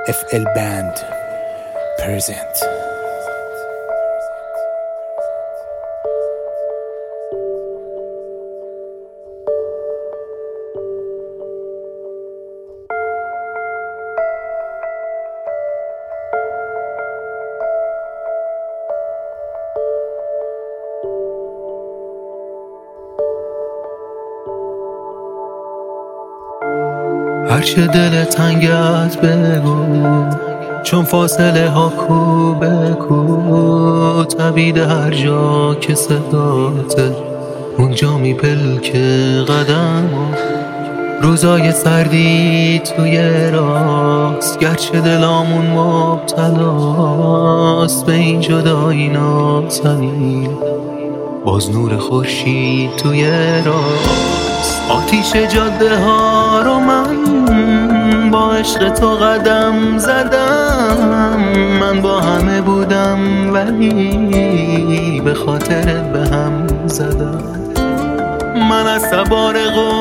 FL Band present. هرچه دل تنگت بگو، چون فاصله ها کو به کو، تبید هر جا که صداته اونجا میپلکه قدم. روزای سردی توی راست، گرچه دلامون مبتلاست به این جدایی نازنین، باز نور خورشید توی راست. آتیش جاده ها رو من با عشق تو قدم زدم، من با همه بودم ولی به خاطرت به هم زدم. من از سوار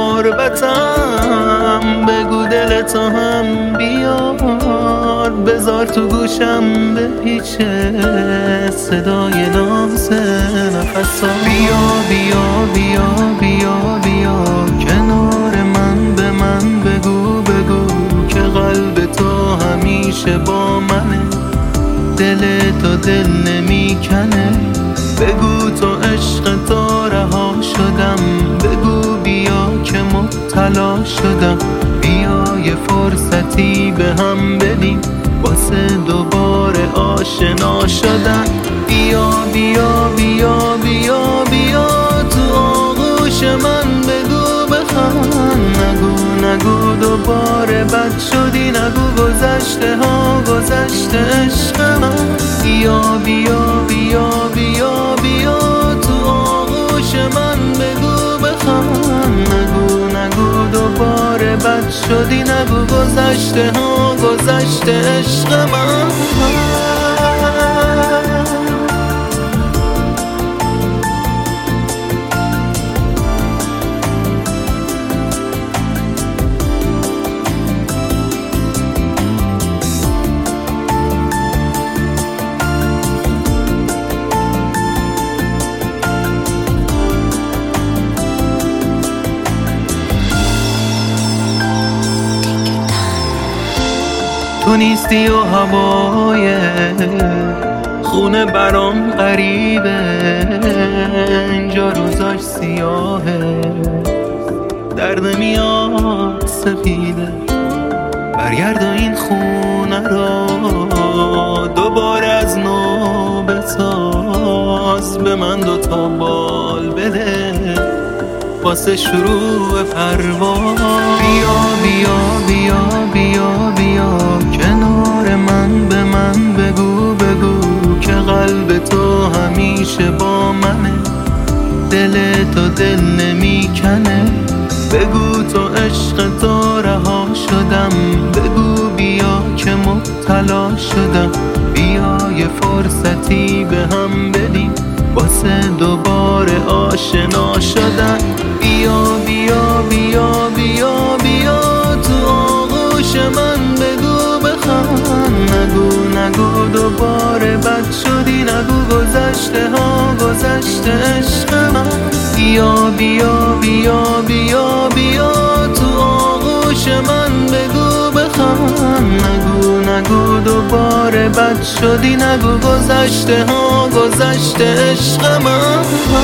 غربتم، بگو دل تو هم بیار، بذار تو گوشم بپیچه صدای ناز نفسا. بیا بیا بیا بیا بیا کنار من، به من بگو بگو که قلب تو همیشه با منه، دل تو دل نمیکنه. بگو تو عشق تو رها شدم، بگو بیا که مبتلا شدم. بیا یه فرصتی به هم بدیم واسه دوباره آشنا شدن. بیا بیا بیا بیا بیا تو آغوش من، بگو بخند، نگو نگو دوباره بد شدی، نگو گذشته ها گذشته عشق من. بیا بیا بیا بیا بیا تو آغوش من، بگو بخند، نگو نگو دوباره بد شدی، نگو گذشته ها گذشته عشق من. تو نیستی و هوای خونه برام غریبه، اینجا روزاش سیاهه، درد میاد سفیده. برگرد و این خونه را دوباره از نو بساز، به من 2 بال بده واسه شروع پرواز. بیا بیا بیا بیا بیا کنار من، به من بگو بگو که قلب تو همیشه با منه، دل تو دل نمیکنه. بگو تو عشق تو رها شدم، بگو بیا که مبتلا شدم. بیا یه فرصتی به هم بدیم واسه دوباره آشنا شدن. بیا بیا بیا بیا بیا تو آغوش من، بگو بخند، نگو نگو دوباره بد شدی، نگو گذشته ها گذشته عشق من. بیا بیا بیا بیا بیا تو آغوش من، بگو بخند، نگو نگو دوباره بد شدی، نگو گذشته ها گذشته عشق من.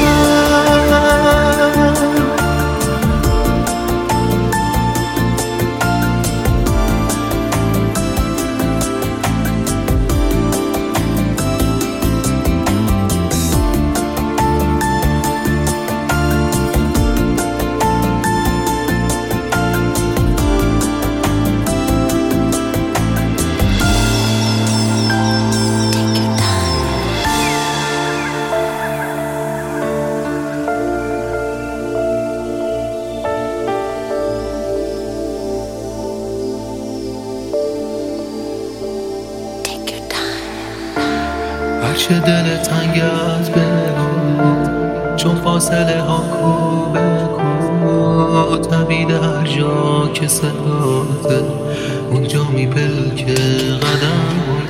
هرچه دل تنگت بگو، چون فاصله ها کو به کو، تبید هر جا که صداته اونجا میپلکه قدم